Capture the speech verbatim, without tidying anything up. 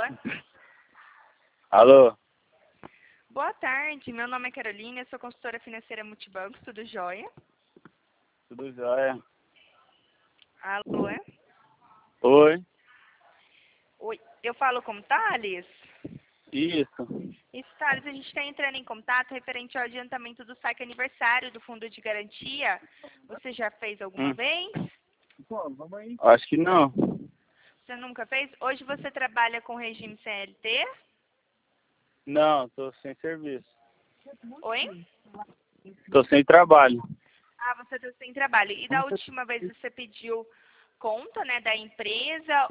Alô? Boa tarde, meu nome é Carolina, eu sou consultora financeira Multibancos, tudo jóia? Tudo jóia? Alô, é? Oi? Oi, eu falo com o Thales? Isso. Isso, Thales, a gente está entrando em contato referente ao adiantamento do saque aniversário do Fundo de Garantia. Você já fez alguma Hum. vez? Acho que não. Você nunca fez? Hoje você trabalha com regime C L T? Não, tô sem serviço. Oi? Tô sem trabalho. Ah, você está sem trabalho. E da última vez você pediu conta, né, da empresa